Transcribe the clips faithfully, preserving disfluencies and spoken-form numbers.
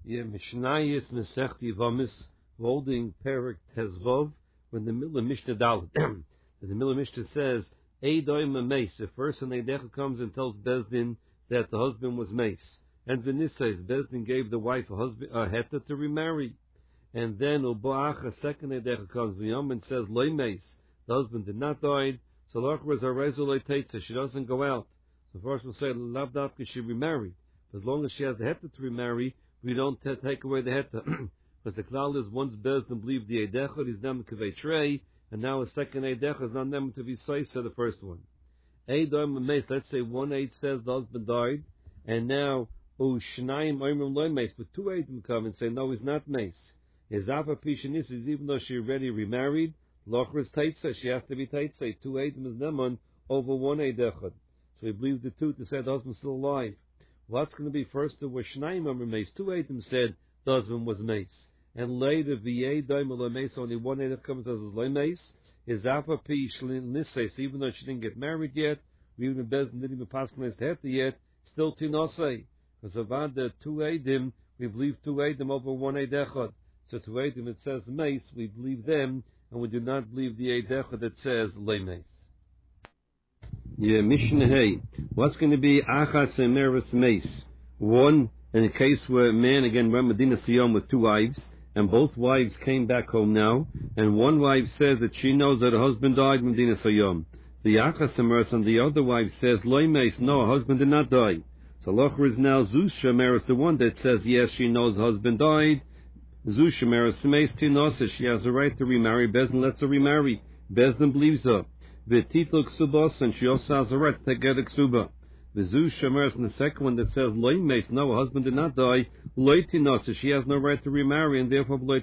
Yeah, Mishnayis Mesech Yivamis, holding Perik Tezvov, when the Milah Mishnah Dalet. The Milah Mishnah says, Eidoim Meis, the first an Eidecha comes and tells Bezdin that the husband was Meis. And V'nisais, Bezdin gave the wife a husband a heta to remarry. And then Uboach, a second Eidecha comes, V'yom, and says, Loi Meis, the husband did not die, so Lachra Zarezu Loi Teitza, she doesn't go out. So first we'll say, Lavdavka, she remarried. As long as she has the heta to remarry, we don't t- take away the heta. Because the klal is once Bezdin believed the Eidecha, he's nem kavei trei, and now a second Eidecha is not nem to be soisa, the first one. Eidoim meis, let's say one Eid says the husband died, and now Ushnaim oimrim loy meis, but two Eidim come and say, no, he's not meis. His Ava Pishanis is even though she already remarried, Lochra is Taitza, she has to be Taitza. Two Eidim is Neman over one Eidecha. So we believe the two to say the husband's still alive. What's going to be first to Washnaim oimrim meis? Two Eidim said the husband was meis. And later, V'yei doim lo meis, only one Eidim comes as lo meis. His Ava Pishanis, even though she didn't get married yet, even if Bezdin didn't even pass the heta yet, still Tinosei. Because about the two Eidim, we believe two Eidim over one Eidechad. So two Eidim, it says Meis, we believe them, and we do not believe the Eidechad that says Le Meis. Yeah, Mishnah Hey. What's going to be Achas Emeris Meis? One, in a case where a man, again, went Medina Siyam with two wives, and both wives came back home now, and one wife says that she knows that her husband died in Medina Siyam. The Achas Emeris and the other wife says, Le Meis, no, her husband did not die. So Lochra is now Zeus Shemeris, the one that says, yes, she knows her husband died. Zeus Shemeris, Meis Tinosa, she has a right to remarry. Bezdin lets her remarry. Bezdin believes her. V'titl Ksubos, and she also has a right to get a Ksuba. The Zeus Shemeris, and the second one that says, Loi Meis, no, her husband did not die. Loi Tinosa, she has no right to remarry, and therefore Loi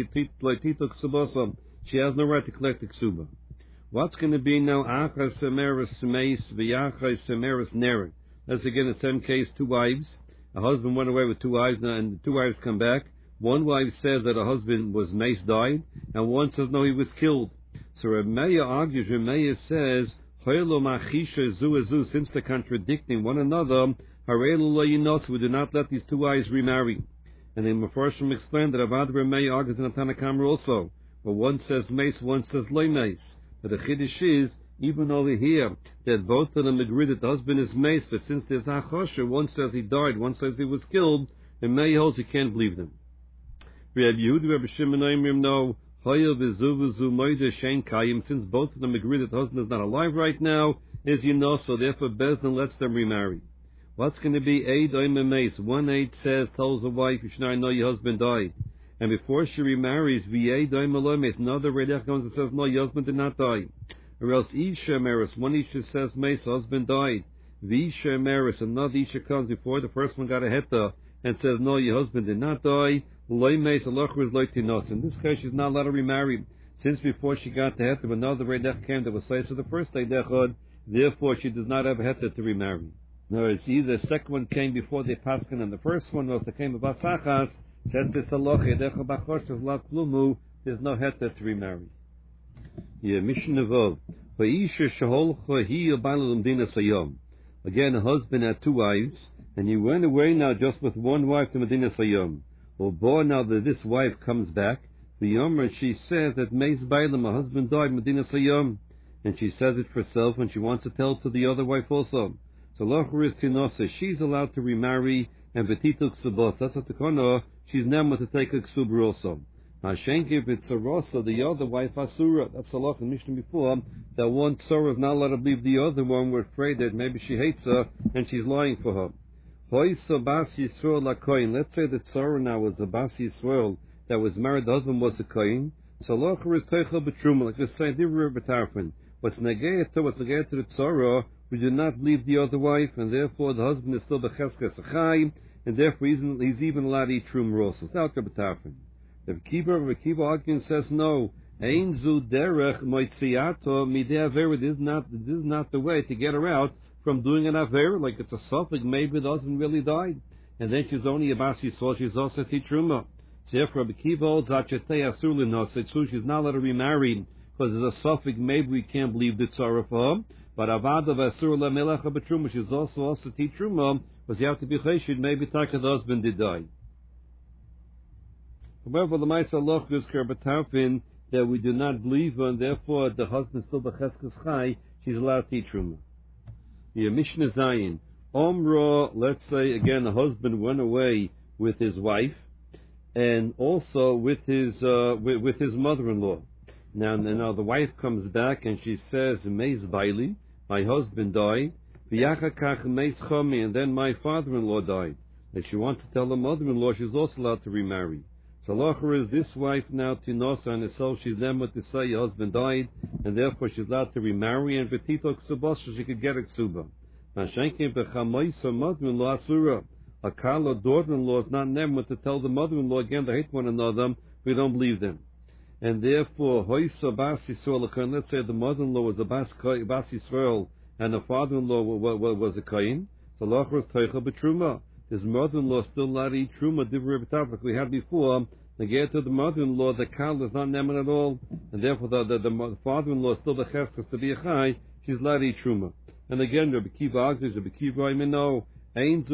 Titl Ksubos, she has no right to collect a Ksuba. What's going to be now? Achas Semeris Meis, V'yachas Semeris Neren. That's again the same case, two wives. A husband went away with two wives, and the two wives come back. One wife says that her husband was Meis died, and one says no, he was killed. So Remeya argues, Remeya says, Hoylo machisha zu zu, since they're contradicting one another, Harelu lo yinos, we do not let these two wives remarry. And then Mefarshim explained that Avad Remeya argues in the Tanna Kamra also, where one says Meis, one says Le Meis. But the Chiddush is, even over here, that both of them agree that the husband is Meis, but since there's Achosha, one says he died, one says he was killed, and May holds you can't believe them. Rabbi Yehuda, Rabbi Shimon Oimrim know, Hoya v'zu v'zu moide shein kayim, since both of them agree that the husband is not alive right now, as you know, so therefore Bezdin lets them remarry. What's going to be Eid Oimim Meis? One Eid says, tells the wife, you should not know your husband died. And before she remarries, V'yei Oimim lo Meis, another Redech comes and says, no, your husband did not die. Or else Isha Meris, one Isha says, Meis, husband died. Visha Meris, another Isha comes before the first one got a heta and says, no, your husband did not die. Loi Meis, Alochra is Loi Tinos. In this case, she's not allowed to remarry. Since before she got the heta, another Redech came that was say, so the first Eidechad, therefore she does not have a heta to remarry. No, it's either the second one came before the Paskin and the first one was the came about Sachas, says this Aloch, Eidechad Bachosh, of La Klumu, there's no heta to remarry. Yeah, Mishnah Vav. Again, a husband had two wives, and he went away now just with one wife to Medina Sayyam. Well, boy, now that this wife comes back, the Yomer, she says that Meis Bailam, her husband died in Medina Sayyam, and she says it for herself, and she wants to tell to the other wife also. So Lochur is Tinosa, she's allowed to remarry, and Betitul Ksubos, that's what the Kono, she's never to take a Ksubra also. Hashem if it's a Rosa, the other wife Asura. That's a lot in Mishnah before. That one Tzara is not allowed to believe the other one. We're afraid that maybe she hates her and she's lying for her. Hoysa Bas Yisrael Lakoin. Let's say that Tzara now was the Bas Yisrael that was married. The husband was a Koin. So Lochur is Teichel B'Truma. Like we say, Divra B'Tarfin. What's Negei to what's Negei to the Tzara, we do not believe the other wife, and therefore the husband is still B'Cheskes Achai, and therefore he's, he's even allowed to eat Trum Rosa. It's out there B'Tarfin. The Kiva, the Kiva argument says no. Ein zu derech moitziato midei avera. This is not this is not the way to get her out from doing an avera. Like it's a suffix, maybe the husband really died, and then she's only a bas yisrael. She's also titruma. Therefore, the Kiva holds achetei asur l'nosei. So she's not allowed to remarry because there's a suffix. Maybe we can't believe the tzara for her. But avada v'asur le'melecha b'truma. She's also also titruma because you have to be cheshid. Maybe taka the husband did die. However, the Ma'aseh Loch is Kerbatarfin that we do not believe her, and therefore the husband still b'cheskes chai, she's allowed to eat truma. The Mishnah Zayin, Omra, let's say again, the husband went away with his wife, and also with his uh, with, with his mother-in-law. Now, now the wife comes back and she says, "Meis Baili, my husband died. V'yachakach meis chomi, and then my father-in-law died." And she wants to tell the mother-in-law she's also allowed to remarry. So Lacher is this wife now Tinosa and herself. She's then with to say her husband died, and therefore she's allowed to remarry. And V'tito ksubos, so she could get a ksuba. Mashenkim b'chamoisa mother-in-law asura. A Kala daughter-in-law is not never to tell the mother-in-law again they hate one another. We don't believe them, and therefore hoisa bas Yisrael. Let's say the mother-in-law was a bas bas Yisrael, and the father-in-law was a kain. So Lacher is teicha b'truma. His mother-in-law still allowed to eat truma. Divrei we had before. The get to the mother-in-law, the Kala is not neman at all, and therefore the, the, the father-in-law is still the cheskes to be a chai. She's allowed to eat truma. And again, Rabbi Kiva argues, Rabbi Kiva, I mean, no. It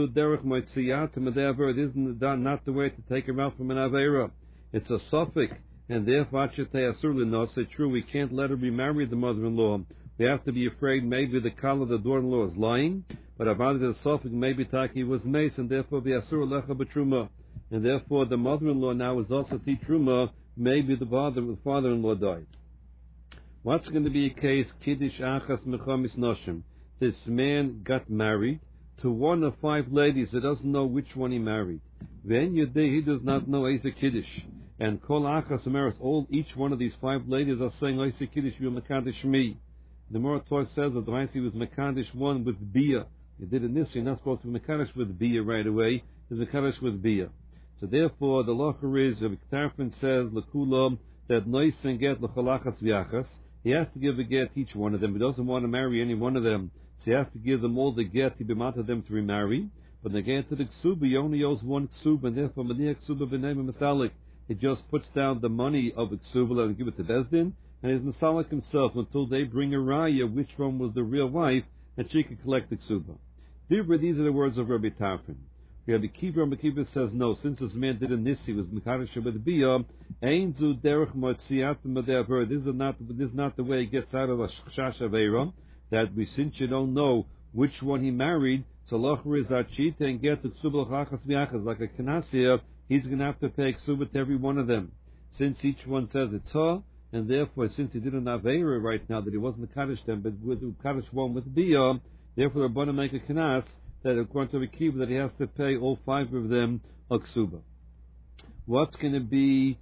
isn't not the way to take him out from an Avera. It's a suffix, and therefore, say true, we can't let her remarry the mother-in-law. We have to be afraid maybe the Kala, the daughter-in-law, is lying, but about the suffix, maybe Taki was mace, and therefore the Asur Lecha B'Truma. And therefore, the mother-in-law now is also Ti Truma, maybe the father, the father-in-law died. What's going to be a case? Kiddush Achas Mechamis Noshim. This man got married to one of five ladies. He doesn't know which one he married. When you day, he does not know Eisa Kiddush. And Kol Achas Ameris, all each one of these five ladies are saying Eisa Kiddush, you Mekadesh me. The Moratorium says that the Raisi was Mekadesh one with Bia. You did it this, you're not supposed to be Mekadesh with Bia right away. He's Mekadesh with Bia. So therefore, the Locher is, Rabbi Tarfon says, L'kulam, that Nois and get L'chalachas V'yachas. He has to give a get each one of them. He doesn't want to marry any one of them. So he has to give them all the get, he bemata them to remarry. But the get to the ksuba, he only owes one ksuba, and therefore maniach ksuba b'nei masalik. He just puts down the money of the ksuba and give it to Bezdin, and he's masalik himself until they bring a raya which one was the real wife, and she can collect the ksuba. These are the words of Rabbi Tarfon. Rabbi Kiva, Rabbi Kiva says no. Since this man did a nisi, was mekadesh with bia, ein zu derech motziat medaver. This is not this is not the way he gets out of a chash avera. That we, since you don't know which one he married, so Locher is achita and get to ksuba l'chachas v'yachas like a kanasia. He's going to have to pay ksuba to every one of them, since each one says it's her, and therefore since he did an avera right now that he wasn't mekadesh them, but with mekadesh one with bia, therefore they're going to make a kanas that according to the Kiva that he has to pay all five of them a ksuba. What's going to be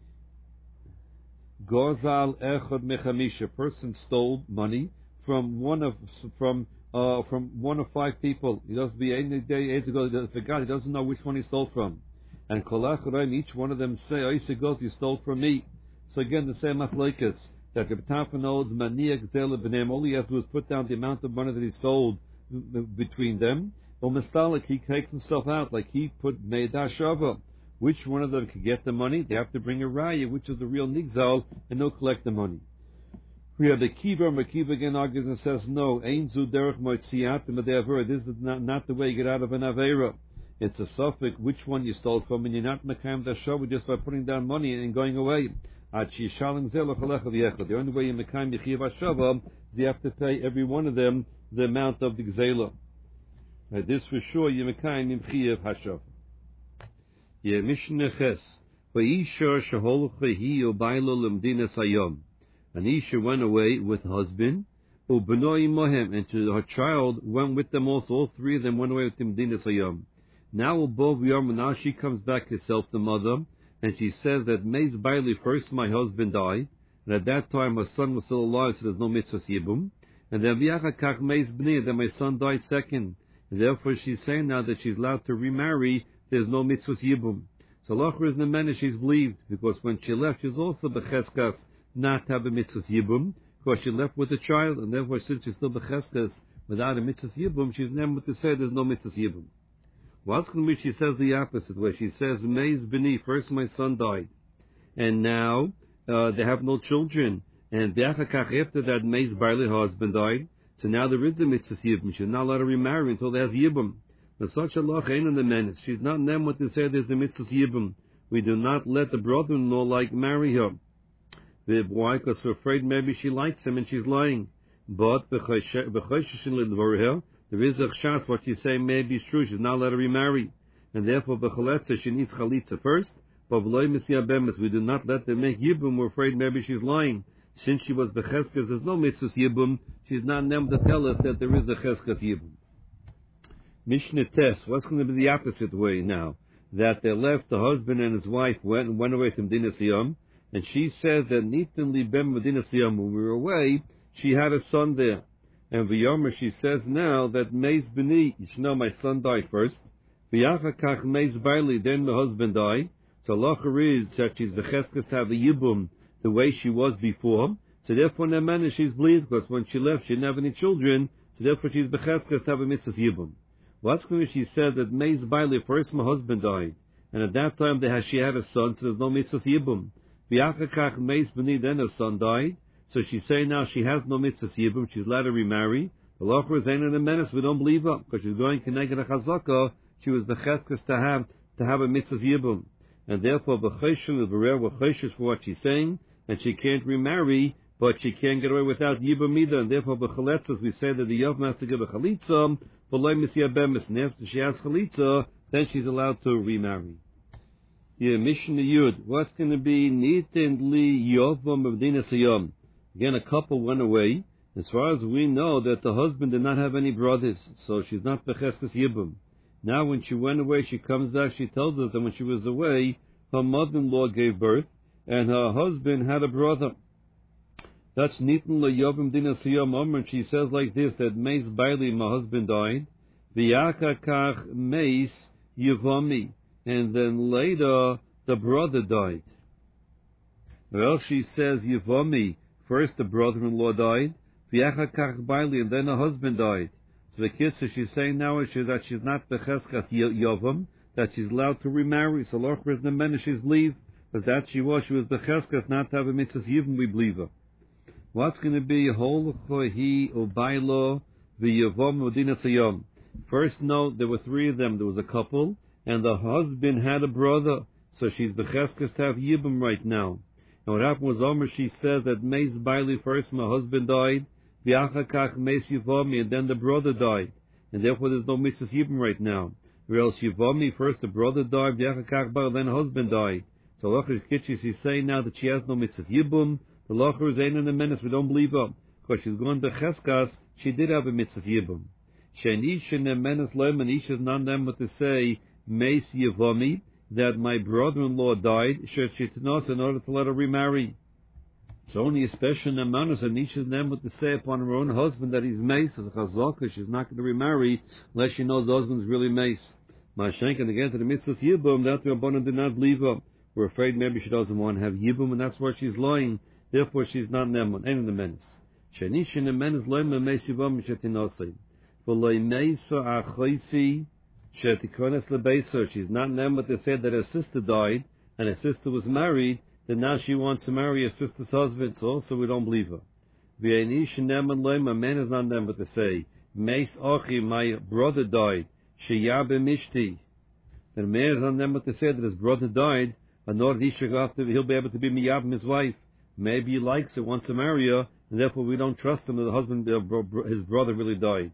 Gozal Echad Mechamisha? Person stole money from one of from uh, from one of five people. He doesn't be any day age ago. He forgot. He doesn't know which one he stole from. And Kolach Raim, each one of them say, "Oisa goes, you stole from me." So again, the same machlokes that the B'tafon knows Maniach Zel B'nem. All he has to do is put down the amount of money that he sold between them. Or Mistalik, he takes himself out, like he put Meidah Shava. Which one of them can get the money? They have to bring a raya, which is the real nigzal, and they'll collect the money. We have the Kiva, and Kiva again argues and says, no, Ein zu derech moitziat medaver. This is not, not the way you get out of an avera. It's a suffix, which one you stole from, and you're not mekayim da shava just by putting down money and going away. The only way you mekayim yechiv hashava is you have to pay every one of them the amount of the gzela. Now, this for sure, Yemekayim Yimchiyev Hashav. Ye Mishnah Ches. V'Isha Sheholcha Hi Ubaylo Lemdina Sayom. An Isha went away with husband, Ubenoi Mohem, and to her child went with them also. All three of them went away with him Dina Sayom. Now above Yom, now she comes back herself, the mother, and she says that Meiz Bailey, first my husband died, and at that time my son was still alive, so there's no mitzvah yibum. And then V'Yachakach Meiz Bnei, then my son died second. And therefore, she's saying now that she's allowed to remarry. There's no mitzvah yibum. So Locher is nemena, she's believed, because when she left, she's also becheskas not to have a mitzvah yibum, because she left with a child, and therefore, since she's still becheskas without a mitzvah yibum, she's never to say there's no mitzvah yibum. What's going to be? She says the opposite, where she says Meiz B'ni, first my son died, and now uh, they have no children, and B'Yachakach after that Meiz Barley husband died. So now there is a mitzvah yibum. She's not allowed to remarry until there's yibum. But such a loch ain't in the menace. She's not them what to say there's a mitzvah yibum. we do not let the brother-in-law like marry her. Why? Because we're afraid maybe she likes him and she's lying. But there is a chshas, what she's saying may be true. She's not allowed to remarry, and therefore b'chaletza she needs chalitza first. But we do not let them make yibum. We're afraid maybe she's lying. Since she was becheskas, there's no mitzvahs yibum. She's not named to tell us that there is a cheskas yibum. Mishnah Tes. What's going to be the opposite way now? That they left the husband and his wife went and went away from Medina Siyam, and she says that Nitin libem Medina Siyam, when we were away, she had a son there. And V'yomer, she says now that Meis B'ni, you should know my son died first. V'yachakach Meis Baili, then the husband died. So Lacher is that she's becheskas to have a yibum the way she was before. So therefore, in manner she's bleed, because when she left, she didn't have any children. So therefore, she's becheskas to have a mitzvah yibum. What's going to she said that Meis Baili, first my husband died, and at that time they had, she had a son, so there's no mitzvah yibum. V'yachakach Meis B'ni, then her son died. So she's saying now she has no mitzvah yibum, she's allowed to remarry. The Lacher is ain't in a menace, we don't believe her, because she's going connected a chazaka, she was becheskas to have, to have a mitzvah yibum. And therefore, b'choshen is we're choshes for what she's saying, and she can't remarry, but she can't get away without yibum either. And therefore, b'chaletzas, we say that the yavam has to give a chalitza, but loy misyabemis, and after she has chalitza, then she's allowed to remarry. Yeah, Mishnah Yud. What's going to be nitin li yavam of Medina Siyam? Again, a couple went away. As far as we know, that the husband did not have any brothers, so she's not becheskas yibum. Now, when she went away, she comes back, she tells us that when she was away, her mother-in-law gave birth, and her husband had a brother. That's Nitin L'Yovim Dina Siyam Omer, and she says like this, that Meis Baili, my husband died, V'yakakach Meis Yivami, and then later, the brother died. Well, she says Yivami, first the brother-in-law died, V'yakakach Baili, and then her husband died. So the kiss, she's saying now is that she's not becheskas yovam, that she's allowed to remarry. So Locher is the men she's believe, but that she was, she was becheskas not to have a mitzvah yivim, we believe her. What's going to be hol he ubaylo v'yavam medina sayom? First note, there were three of them. There was a couple, and the husband had a brother, so she's becheskas to have yibim right now. And what happened was Omer, she says that Meis Baili first, my husband died. V'yachakach Meis Yivami, and then the brother died, and therefore there's no mitzvah yibum right now. Or else Yivami, first the brother died, V'yachakach Bail, then the husband died. So Locher Kitchis is saying now that she has no mitzvah yibum. The Locher is ain't in the menace, we don't believe her, because she's going to Cheskas, she did have a mitzvah yibum. She'nish in the menace loim, and Ish is not them but to say Meis Yivami, that my brother-in-law died, She'tnos, in order to let her remarry. It's only a special nemanos, and each of them would to say upon her own husband that he's mace as a chazaka. She's not going to remarry unless she knows the husband's really mace. Mashenk, and again to the mitzvahs yibum, that the Rabbanan did not leave her. We're afraid maybe she doesn't want to have yibum, and that's where she's lying. Therefore, she's not neman. Ain't in the menace. Shenish in the menace loim meis yibum shetinosei. For loy meisa achoisi shetikones lebeisa. She's not neman, but they said that her sister died and her sister was married. That now she wants to marry her sister's husband, so also we don't believe her. V'yanish neman loim, a man is not neman, but to say meis ochi, my brother died. Sheyabe mishti. And a man is not neman, but to say that his brother died. And not he'll be able to be miyab his wife. Maybe he likes her, wants to marry her, and therefore we don't trust him that the husband, his brother, really died.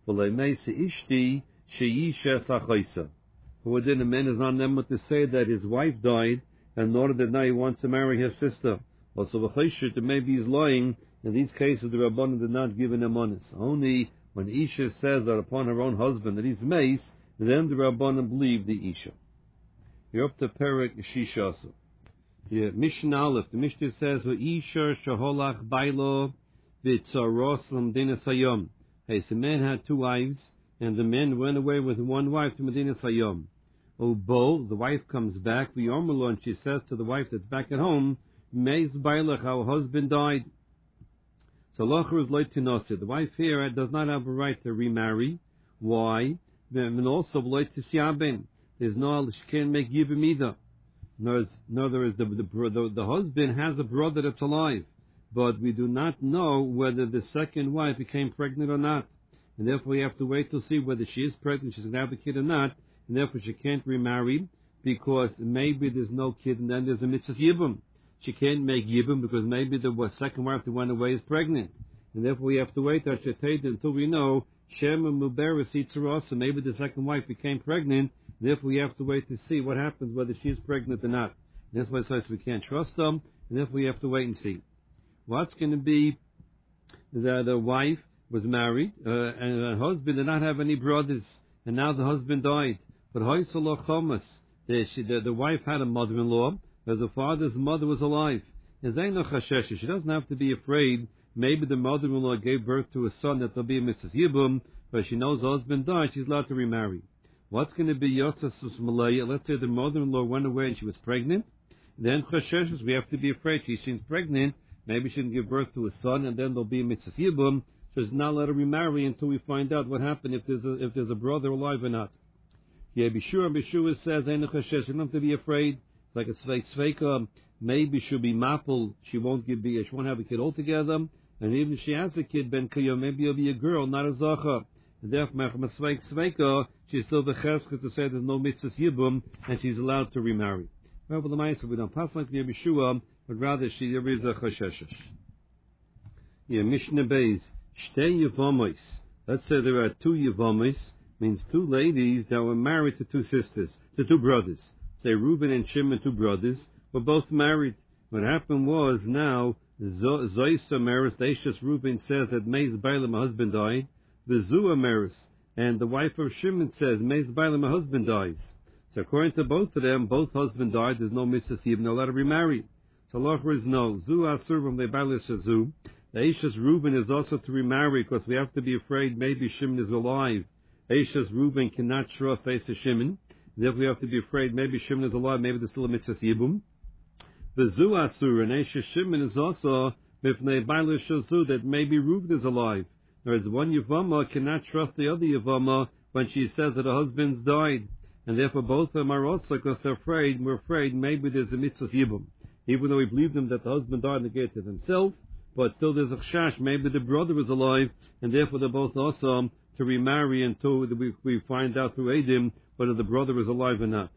Ishti sheyisha sachaisa. Within a man is not neman to say that his wife died, and in order that now he wants to marry his sister. Also, v'chayshit, maybe he's lying. In these cases, the Rabbanan did not give an emanis. Only when Isha says that upon her own husband that he's mace, then the Rabbanan believe the Isha. You're up to Perek Shishasa. Yeah, Mishnah Aleph. The Mishnah says, "V'Isha shaholach bailo v'tzaros l'Medina Sayom." Hey, so the man had two wives, and the man went away with one wife to Medina Sayom. Obo, the wife comes back, v'yomerlo, and she says to the wife that's back at home, Meis bailach, our husband died. So Locher is loy tinosid. The wife here does not have a right to remarry. Why? And also loy tisyaben. There's no, she can't make yibim either. No, no, there is the, the, the, the husband has a brother that's alive, but we do not know whether the second wife became pregnant or not. And therefore we have to wait to see whether she is pregnant, she's going to have a kid or not, and therefore she can't remarry. because maybe there's no kid and then there's a mitzvah yibum. She can't make yibum because maybe the second wife that went away is pregnant. And therefore we have to wait until we know Shem and Muberis Yitzhak, so maybe the second wife became pregnant. Therefore we have to wait to see what happens, whether she's pregnant or not. And that's why it says we can't trust them, and therefore we have to wait and see. What's going to be the, the wife was married, uh, and her husband did not have any brothers, and now the husband died. But Hoysaloch Chomas, the, the, the wife had a mother-in-law, as the father's mother was alive. She doesn't have to be afraid. Maybe the mother-in-law gave birth to a son that there'll be a Missus Yibum, but she knows the husband died, she's allowed to remarry. What's going to be Yotzasus Malaya? Let's say the mother-in-law went away and she was pregnant. Then Chasheshes, we have to be afraid. She seems pregnant. Maybe she can give birth to a son, and then there'll be a Mitzvah Yibum. So it's not let her remarry until we find out what happened, if there's a, if there's a brother alive or not. Yeah, be sure. Be sure says, Ein Chashesh. You don't have to be afraid. It's like a Sveik Sveika. Maybe she'll be Mapel. She won't give be. She won't have a kid altogether. And even if she has a kid, Ben Kiyom, maybe it'll be a girl, not a Zacha. And therefore, Sveik Sveika, she's still the Cheska to say there's no Mitzvah Yibum, and she's allowed to remarry. However, the Ma'aseh, we don't pass like the Yeshua, but rather she there is a Chasheshesh. Yeah, Mishnah Beis. Shtei Yevomis. Let's say there are two Yevomis, means two ladies that were married to two sisters, to two brothers. Say Reuben and Shimon, two brothers, were both married. What happened was now, Zoysa Maris, the Eishes Reuben says that Meiz Baila, my husband died. The Zua Maris, and the wife of Shimon says, Meiz Baila, my husband dies. So according to both of them, both husband died, there's no Mitzvah Yibum, no allowed to remarry. So Allah is no. Zu Asurvam Le Baila Shazu. The Eishes Reuben is also to remarry because we have to be afraid maybe Shimon is alive. Eishes Reuben cannot trust Eishes Shimon. Therefore we have to be afraid maybe Shimon is alive, maybe there's still a Mitzvah Yibum. The Zu Asur and Eishes Shimon is also Mifnei Baila Shazu that maybe Reuben is alive. Whereas one Yavama cannot trust the other Yavama when she says that her husband's died. And therefore both of them are also because they're afraid, we're afraid maybe there's a Mitzvah Yibum. Even though we believe them that the husband died and gave to themselves, but still there's a chash, maybe the brother is alive, and therefore they're both awesome to remarry until we, we find out through Eidim whether the brother is alive or not.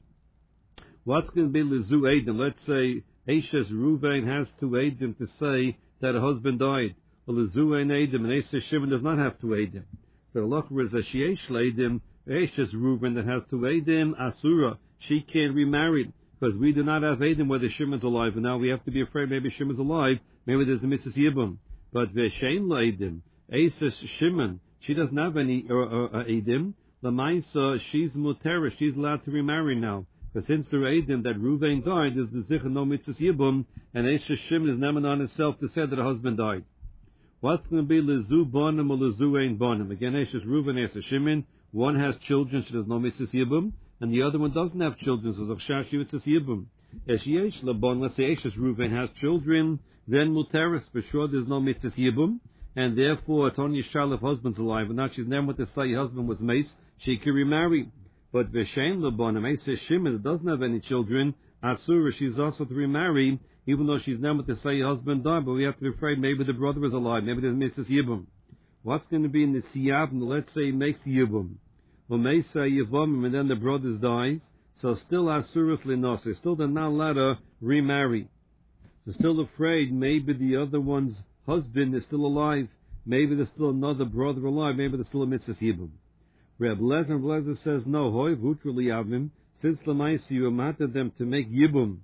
What's going to be Lezu Eidim? Let's say Eishes Reuven has two Eidim to say that her husband died. Well, Lezu Ein Eidim, and Eishes Shimon does not have two Eidim. So the Lochra is a Sheesh Eidim, Eishes Reuven that has two Eidim, Asura, she can't remarry. Because we do not have Eidim whether Shimon's alive, and now we have to be afraid maybe Shimon's alive, maybe there's a Mitzvah Yibum. But Veshein Eidim, Eishes Shimon, she doesn't have any uh, uh, Eidim. Lamaisa, she's Mutera, she's allowed to remarry now. Because since the Eidim that Reuven died, there's the Zichah no Mitzvah Yibum, and Eishes Shimon is never on itself to say that her husband died. What's going to be Lezu Bonim or Lezu Ein Bonim? Again, Eishes Reuven, Eishes Shimon, one has children, she does no Mitzvah Yibum, and the other one doesn't have children, so Zakshashi Mitzvah Yibum. Esheyesh Labon, let's say Eishes Reuven has children, then Muteris, for sure there's no Mitzvah Yibum, and therefore it's only Yishal if husband's alive, and now she's never with the say husband was mace, she can remarry. But Veshein Labon, Eishes Shimon, that doesn't have any children, Asura, she's also to remarry, even though she's never with the say husband died, but we have to be afraid maybe the brother is alive, maybe there's Mitzvah Yibum. What's going to be in the Siyavim, let's say makes Yibum. Well, Mesa Yavamim, and then the brothers die, so still Asuras Linosah, still they're not allowed to remarry. They're still afraid maybe the other one's husband is still alive, maybe there's still another brother alive, maybe there's still a Mitzvah Yibum. Reb Lezer, Lezer says, no, Hoy Vutruli Yavim, since Lamaisi you amatted them to make Yibum,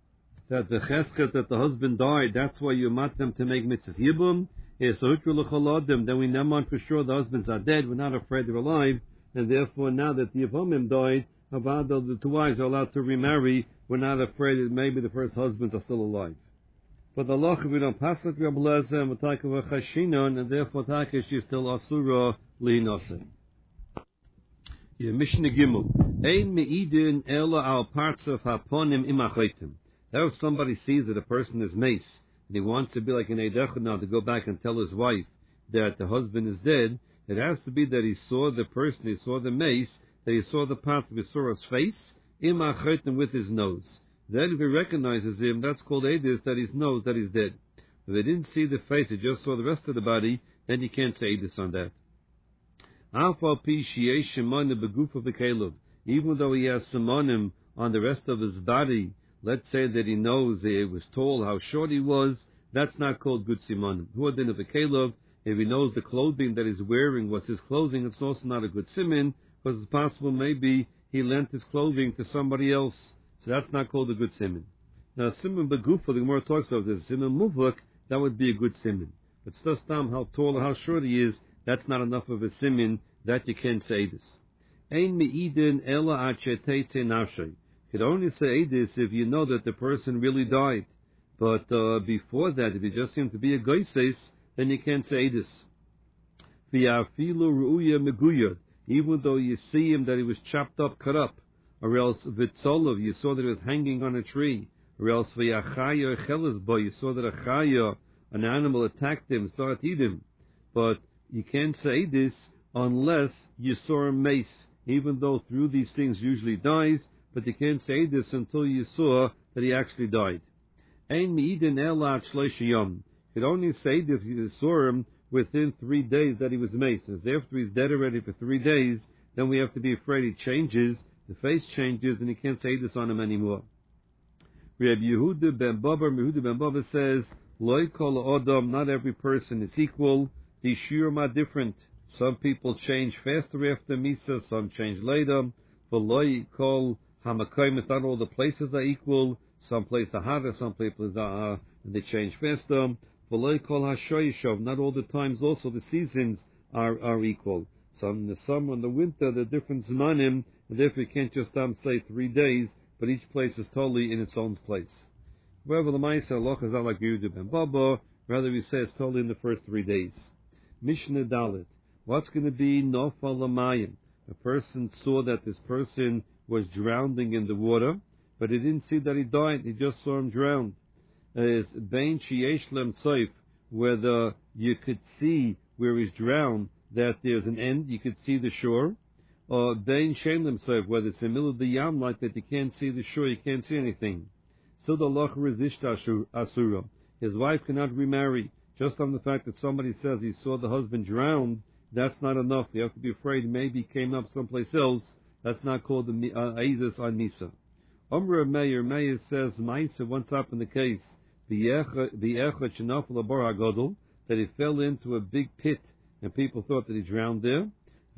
that the Chesket that the husband died, that's why you amat them to make Mitzvah Yibum, is so then we know for sure the husbands are dead, we're not afraid they're alive, and therefore now that the Yavamim died, the two wives are allowed to remarry, we're not afraid that maybe the first husbands are still alive. But the law we don't pass it Reb Lezer and Mataka Chashinon, and therefore Taka she's still Asura Lihinose. Yeah, Mishnah Gimel. Ein meidin ela al parts of haponim imachaitim. Now if somebody sees that a person is mace, and he wants to be like an Eidechad now to go back and tell his wife that the husband is dead, it has to be that he saw the person, he saw the mace, that he saw the part of his Surah's face, imachaitim with his nose. Then if he recognizes him, that's called Eidis, that he knows that he's dead. If they didn't see the face, he just saw the rest of the body, then he can't say Eidis on that. Even though he has simonim on the rest of his body, let's say that he knows that he was tall, how short he was, that's not called good siman. Who then of a kalov, if he knows the clothing that he's wearing was his clothing, it's also not a good siman, because it's possible maybe he lent his clothing to somebody else. So that's not called a good siman. Now, siman begufa, the Gemara talks about this. Siman muvlak, that would be a good siman. But stastam, how tall or how short he is, that's not enough of a siman that you can say this. Ein me'idin ela achetete nafshay. You can only say this if you know that the person really died. But uh, before that, if you just seem to be a goyses, then you can't say this. V'afilu ru'uya meguyad. Even though you see him that he was chopped up, cut up, or else vitzolov, you saw that he was hanging on a tree, or else v'yachaya chelasbo, you saw that a chaya, an animal, attacked him, started to eat him. But you can't say this unless you saw him mace, even though through these things usually dies, but you can't say this until you saw that he actually died. Ein mi'idin elat shleisha yom. You could only say this if you saw him within three days that he was maced. And after he's dead already for three days, then we have to be afraid he changes, the face changes, and he can't say this on him anymore. Rabbi Yehuda ben Baba, Yehuda ben Baba says, Loi kol odom, not every person is equal. The shiurim are different. Some people change faster after Misa, some change later. For Loi kol hamakayim, not all the places are equal. Some places are harder, some places are, uh, and they change faster. For Loi kol hashoyishov, not all the times also the seasons are, are equal. Some in the summer and the winter, the difference zmanim, and therefore you can't just um, say three days, but each place is totally in its own place. However, the Ma'aseh Halacha is not like Yehuda ben Baba, rather we say it's totally in the first three days. Mishnah Dalet. What's going to be Nofal Lamayim? A person saw that this person was drowning in the water, but he didn't see that he died, he just saw him drowned. Is Bein Sheyesh Lem Soif, whether you could see where he's drowned, that there's an end, you could see the shore, or Bein Shein Lem Soif, whether it's in the middle of the Yam, like that you can't see the shore, you can't see anything. So the Loch resist Asura. His wife cannot remarry. Just on the fact that somebody says he saw the husband drowned, that's not enough. You have to be afraid maybe he came up someplace else. That's not called the Aizis on Misa. Umra Meir, Meir says, Maisa once up in the case, that he fell into a big pit and people thought that he drowned there.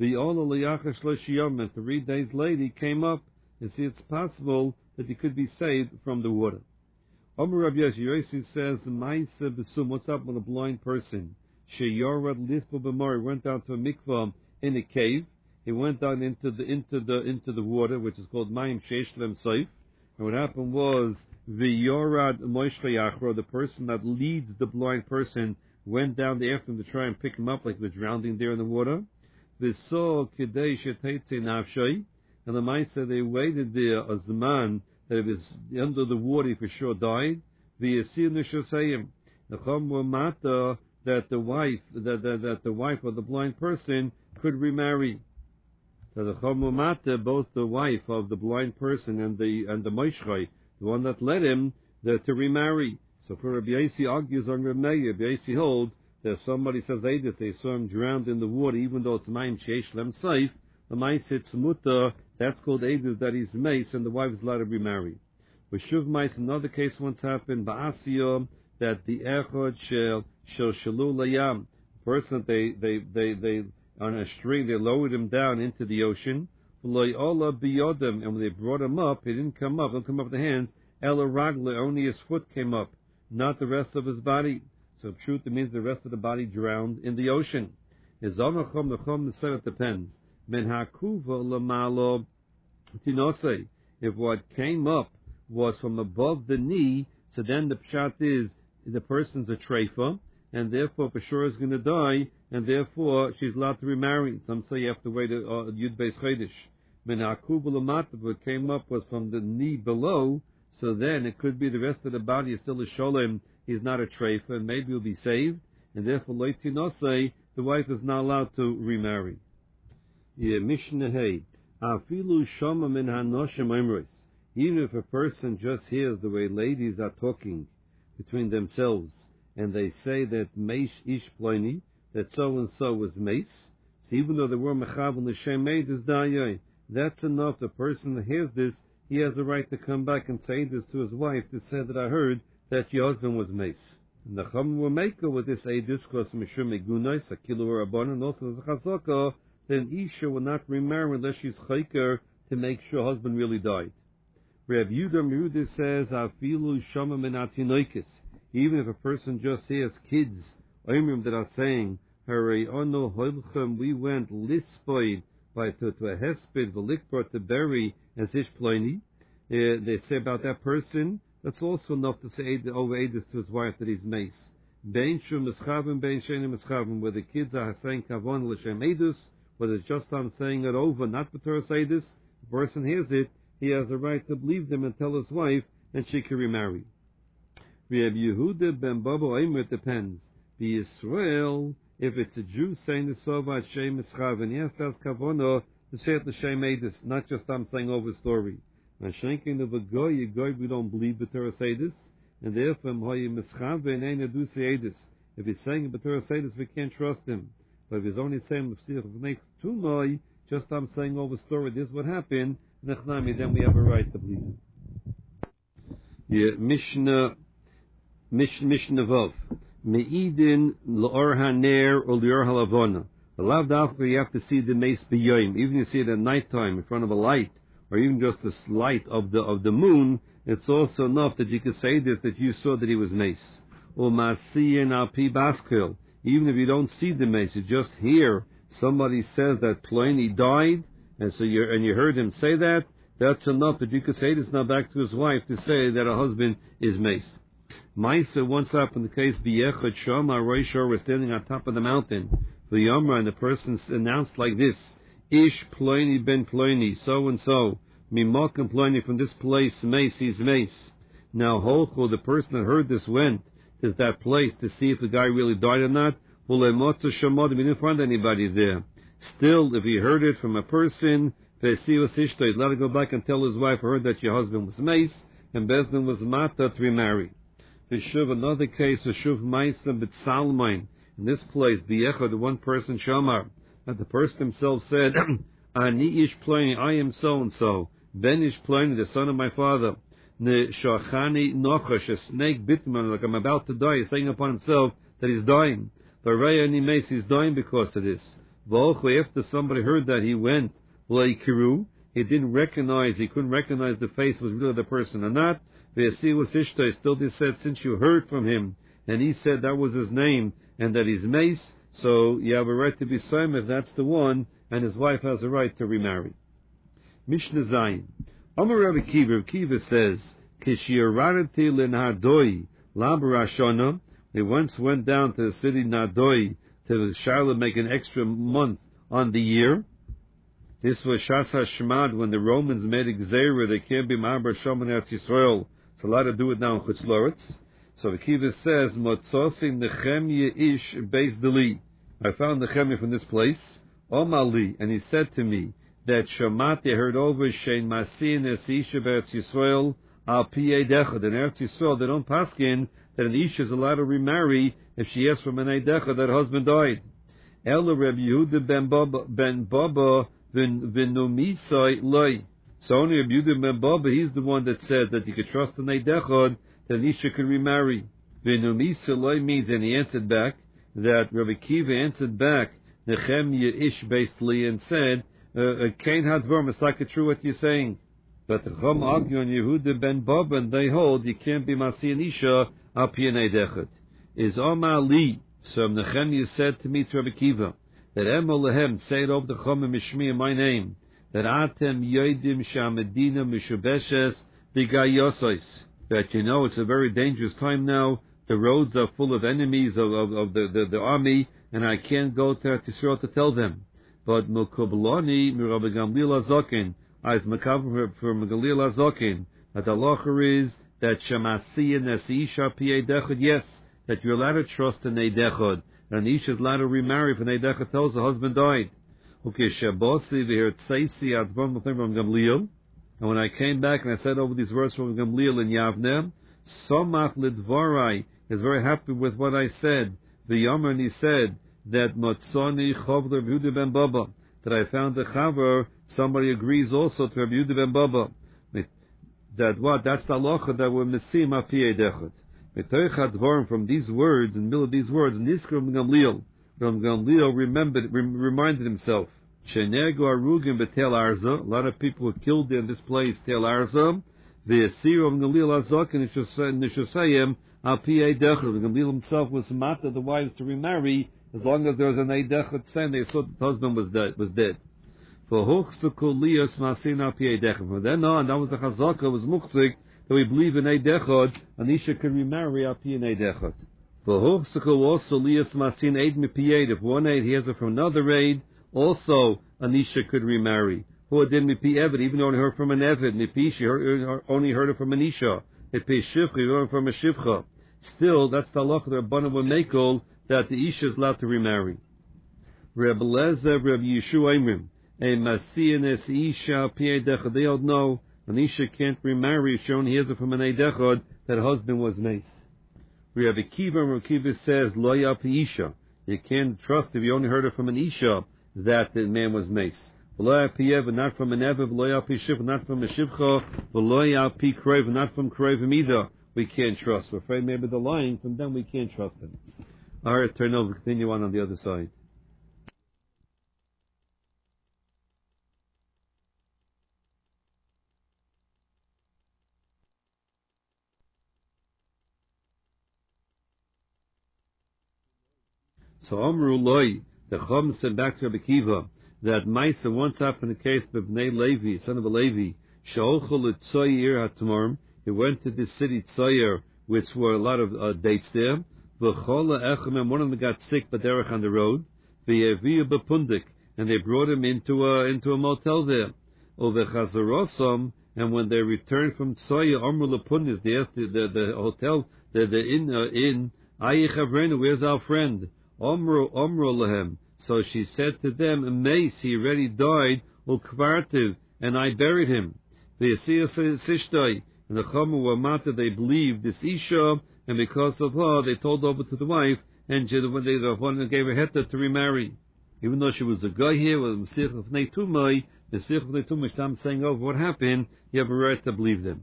And three days later he came up and see it's possible that he could be saved from the water. Omer Rabbi Yossi says, Maisa Besum, what's up with a blind person? Sheyorad Lithbo B'mar, went down to a mikvah in a cave. He went down into the into the into the water, which is called Mayim Sheish Lem Soif. And what happened was the Yorad Moishcha Yachro, the person that leads the blind person, went down there after him to try and pick him up like he was drowning there in the water. They saw Kidei Sheteitze Nafshay, and the Maisa said they waited there a Zman that it was under the water, he for sure died. The Yasir Nishosayim, the Chom Mata, that the wife, that, that, that the wife of the blind person could remarry. So the Chom Mata, both the wife of the blind person and the and the Moishchai, the one that led him, the, to remarry. So for Rabbi Yossi argues on Rabbi Meir, Rabbi Yossi holds that if somebody says, hey, that they saw him drowned in the water, even though it's Mayim Sheish Lem Soif, the Maisa it's Muta, that's called Eidos, that he's mace, and the wife is allowed to remarry. With Shuv Maisa, another case once happened, Ba'asiyah, that the Echad Shel Shel Shalu Layam, person they, they, they, they, on a string, they lowered him down into the ocean, and when they brought him up, he didn't come up, didn't come up with the hands, Ela Ragla, only his foot came up, not the rest of his body. So truth, it means the rest of the body drowned in the ocean. His Zamachom, the Chom, said it depends. Men hakuva lamalo tinose. If what came up was from above the knee, so then the pshat is the person's a treifa, and therefore for sure is going to die, and therefore she's allowed to remarry. Some say you have to wait a uh, Yud Beis Chodesh. Men hakuva lamata, if what came up was from the knee below, so then it could be the rest of the body is still a sholem. He's not a treifa, and maybe he'll be saved, and therefore lo tinose, the wife is not allowed to remarry. Yeah, Mishnah Hey, Afilu Shama min Hanoshim Imris. Even if a person just hears the way ladies are talking between themselves, and they say that Meish Ish Ploni, that so and so was Mace, so even though they were Mechav and the Shem made is Dayai, that's enough. The person that hears this, he has the right to come back and say this to his wife, to say that I heard that your husband was mace. And the Chum will make with this a discourse, Mishum Egunai, Sakilu Rabban, and also the Chazaka, then Isha will not remarry unless she's chayker to make sure her husband really died. Rav Yehuda Meruda says, Afilu Shama Menatinoikis, even if a person just hears kids, Oimrim that are saying, Hare Ono Hoilchem, we went lispoid by to, to a hesped, Velikbar to bury as Ishploni. Uh, they say about that person, that's also enough to say over Edis to his wife that he's mace. Bein Shum Mischavim, Bein Shenim Mischavim, where the kids are saying Kavon L'Shem Edus, whether it's just I'm saying it over, not B'Torah Edus, the person hears it, he has a right to believe them and tell his wife, and she can remarry. Reb Yehuda ben Baba Omer, it depends. The Israel, if it's a Jew saying the Sova Shem Mischavim, yes, that's Kavono to say it L'Shem Edus, not just I'm saying over a story. And shenking of a goy, a goy we don't believe the Torah Sedis, and therefore hoy mischave and ein adu seidis. If he's saying the Torah Sedis, we can't trust him. But if he's only saying too noy, just I'm saying over the story, this is what happened, nechnami, then we have a right to believe him. Yeah, Mishnah, Mishnah Vav, meidin l'or haner or l'or halavona. The lav dafka you have to see the mace b'yoyim, even if you see it at nighttime in front of a light, or even just the light of the of the moon, it's also enough that you can say this, that you saw that he was mace. Or masiyin al pi baskel, even if you don't see the mace, you just hear somebody says that Pliny died, and so you and you heard him say that, that's enough that you can say this now back to his wife to say that her husband is mace. Maisa once happened in the case B'yechad Shama Roishor was standing on top of the mountain. The Yomra, and the person announced like this: Ish Pliny ben Pliny, so and so, Mimokim Pliny from this place, mace, he's mace. Now, Holchel, the person that heard this, went to that place to see if the guy really died or not. Well, he didn't find anybody there. Still, if he heard it from a person, he'd let it go back and tell his wife, I heard that your husband was mace, and Bezdin was mata to remarry. The Shuv, another case, the Shuv Maisa B'Tzalmain. In this place, B'Yecha, the one person Shamar, that the person himself said, Ani ish Pliny, I am so and so. Ben ish Pliny, the son of my father. Ne shachani nochash, a snake bit me, like I'm about to die. He's saying upon himself that he's dying. But Raya and Mace, he's dying because of this. V'olchu, after somebody heard that, he went Leikiru. He didn't recognize, he couldn't recognize the face was really the person or not. V'yasi was Ishtai, still they said, since you heard from him, and he said that was his name, and that he's Mace, so you have a right to be Saim if that's the one, and his wife has a right to remarry. Mishnah Zayin. Amar Rabbi Kiva, Rabbi Kiva says, Kishiyaradati l'nadoi labarashona. They once went down to the city Nadoi to Charlotte make an extra month on the year. This was Shas HaShmad when the Romans made a Gzeira, they can't be Ma'abar Shom in Eretz Yisrael. It's allowed to do it now in Chutz Loretz. So the Kiva says, Motzosi Nechemye Ish Beis Deli. I found Nechemye from this place, Omali, and he said to me that Shamat, they heard over Shein Masin Es Isha Beretz Yisrael Al Piyei Dechad. In Eretz Yisrael, they don't paskin that an Isha is allowed to remarry if she asks from an Eidechad that her husband died. Ela Reb Yehuda ben Baba ben Baba V'numisai Loi. So only Reb Yehuda ben Baba, he's the one that said that you could trust an Eidechad that an Isha could remarry. V'numisai Loi means, and he answered back, that Rabbi Kiva answered back, Nechemye Ish basically, and said, Kain Hadvorm, it's like it's true what you're saying. But the Chum argue on Yehuda ben Baba, and they hold you can't be Masi Isha al Pi Eidechad. Is Omar Li. So Nechemye said to me, to Rabbi Kiva, that Emel Lehem, say it over the Chum and Mishmi in my name, that Atem Yoidim Shamedina Mishubeshes Bigayosos. That you know it's a very dangerous time now. The roads are full of enemies of, of, of the, the, the army, and I can't go to Eretz Yisrael to tell them. But Mukublani Mirabbi Gamliel Azokin, as Makav from Gamliel Azokin, that the halacha is that Shemasiyin Esisha Pi Eidechad, yes, that you're allowed to trust an Eidechad, and Isha is allowed to remarry if an Eidechad tells the husband died. Okay, Shabosi v'her Tzeisi Advan from Gamliel, and when I came back and I said over these words from Gamliel in Yavne, Somach Lidvarai is very happy with what I said. The Yomer, and he said that Motzoni Chovler Yehuda ben Baba, that I found the Chaver, somebody agrees also to Rabbi Yehuda ben Baba. that what? That's the halacha that we're mesim al pi edechad. Metoichat dvarim, from these words, in the middle of these words, Niskar Gamliel, Gamliel remembered, rem, reminded himself, Shenego arugim betel arza, a lot of people were killed in this place, tel arza, the Asir of Gamliel azok, and Nishosayim al pi edechad. Gamliel himself was mata the wives to remarry, as long as there was an edechad son, they thought the husband was dead. Was dead. For hochsukul masin al pi edechad. From then on, that was the chazaka, was muksik, that we believe in Eidechad, Anisha could remarry al pi in Eidechad. For hochsukul also lias masin eid mipied. If one aid he has it from another aid, also Anisha could remarry. Who did mipi Evid, even though only heard from an Evid, mipi she heard, only heard it from an Isha. Mipi shivcha, he heard it from a shivcha. Still, that's the halacha the Rabbanan would make all that the Isha is allowed to remarry. Reb Lezer, Reb Yeshua Imrim, a Masianes Isha al pi Eidechad. They all know Anisha can't remarry if she only hears it from an Eidechad that her husband was mace. We have a Kiva, and Kiva says, Lo ya pi Isha. You can't trust if you only heard it from an Isha that the man was mace. Lo ya pi Ev, not from an Ev, Lo ya pi Shivcha, not from a Shivcha, Lo ya pi Krev, not from Krevim either. We can't trust. We're afraid maybe they're lying, from them we can't trust them. Alright, turn over, continue on on the other side. So Amru Loi, the Chum said back to Rabbi Kiva, that Maisa once happened in the case of Bnei Levi, son of a Levi, Sha'ochel et Tzoyir HaTamar, he went to this city Tzoyir, which were a lot of uh, dates there, V'chola Echem, and one of them got sick, but derech on the road, V'yeviyu B'pundik, and they brought him into a, into a motel there. Ovechazarosam, and when they returned from Tzoyir, Amru L'Punis, they asked the, the, the hotel, the, the inn, uh, inn, Ayi Chavrenu, where's our friend? Omru Omru Lahem. So she said to them, Mace, he already died, Ukvartiv, and I buried him. The Yasir Sishtoi, and the Chomu were mata, they believed this Isha, and because of her, they told over to the wife, and when they the one gave her heta to remarry. Even though she was a guy here with Mesich of Nei Tumai, Mesich of Nei Tumai, I'm saying over what happened, you have a right to believe them.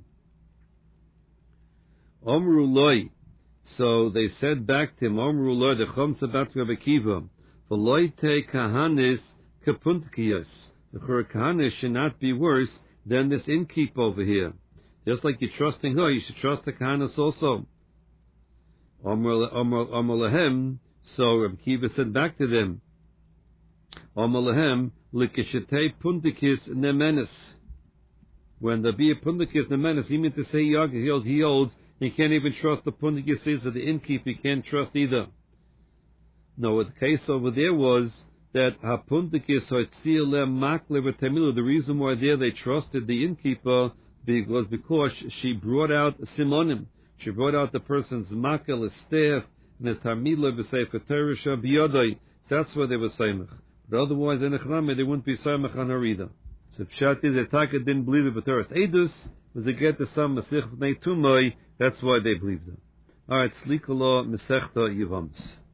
Omru Loi. So they said back to him, Omru Loi, the Chum said back to Rabbi Kiva, V'loite kahanis kapuntkiyos. The kahanis should not be worse than this innkeep over here. Just like you're trusting her, you should trust the kahanis also. Omru Lahem. So Rabbi Kiva said back to them, Omru Lahem, Likishete puntikis nemenis. When there be a puntikis nemenis, he meant to say he holds, he holds, you can't even trust the puntikis says of the innkeeper, you can't trust either. No, the case over there was that hapuntikis hoitzielem makle v'tamilu. The reason why there they trusted the innkeeper was because she brought out simonim. She brought out the person's makel, his staff, and his tarmila v'sefer teresha biyodai. That's why they were saimach. But otherwise, in Echname, they wouldn't be saimach on her either. So Pshat is that Taka didn't believe it, but Teres Eidus was to get to some Masech Bnei Tumai. That's why they believed them. All right, Slikala Masechta Yevamos.